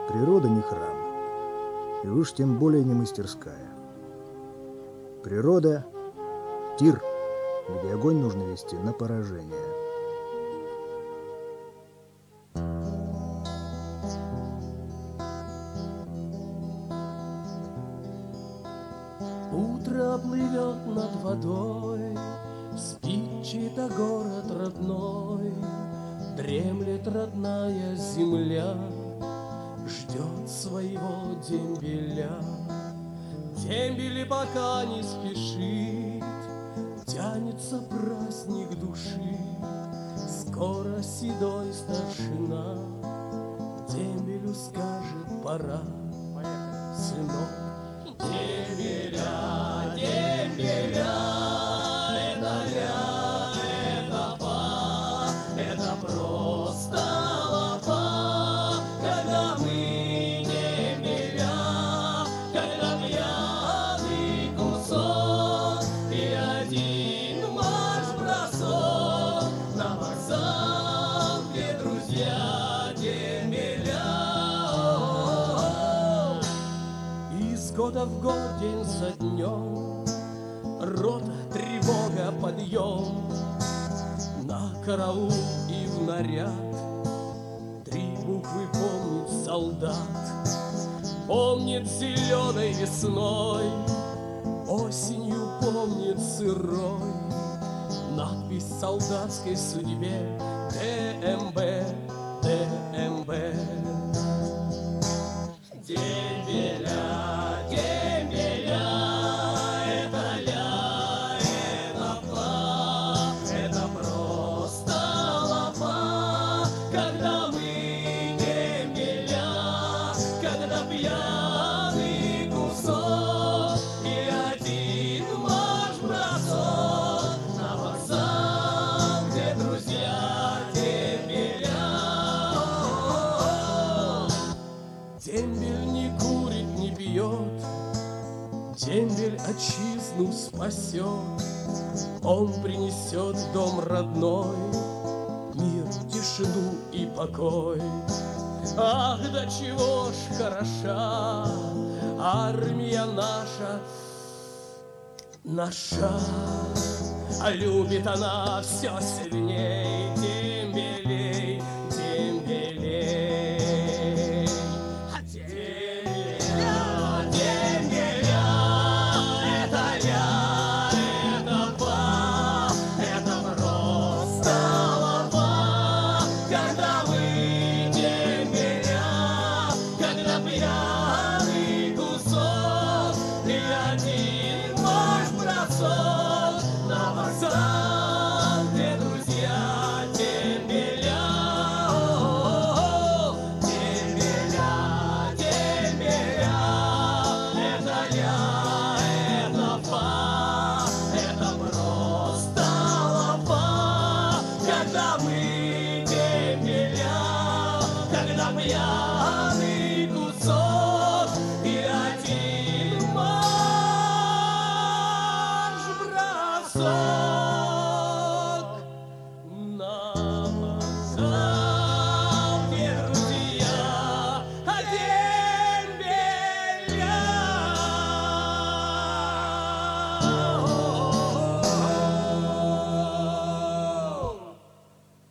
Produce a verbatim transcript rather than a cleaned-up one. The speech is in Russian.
Природа не храм, и уж тем более не мастерская. Природа — тир, где огонь нужно вести на поражение. Утро плывет над водой, спит чей-то город родной, дремлет родная земля, ждет своего дембеля. Дембели пока не спешит, тянется праздник души. Скоро седой старшина дембелю скажет: пора, сынок. Дембеля, дембеля, это ля, это па, это просто лапа. Когда мы дембеля, когда пьяный кусок и один марш-бросок на вокзал, где друзья дембеля. Из года в год, день за днем, рота, тревога, подъем, на караул и в наряд. Три буквы помнит солдат, помнит зеленой весной, осенью помнит сырой надпись солдатской судьбе: ДМБ, ДМБ. Дембеля, дембеля, это ля, это па, это просто лапа. Когда мы дембеля, когда пьяный кусок и один марш-бросок на вокзал, где друзья дембеля. Дембель не курит, не пьет, дембель отчизну спасет. Он принесет в дом родной мир, тишину и покой. Ах, до чего ж хороша армия наша, наша. А любит она все сильней дембелей, дембелей. На вокзал, где друзья дембеля. Дембеля, дембеля, это ля, это па, это просто лапа. Когда мы дембеля, когда мы я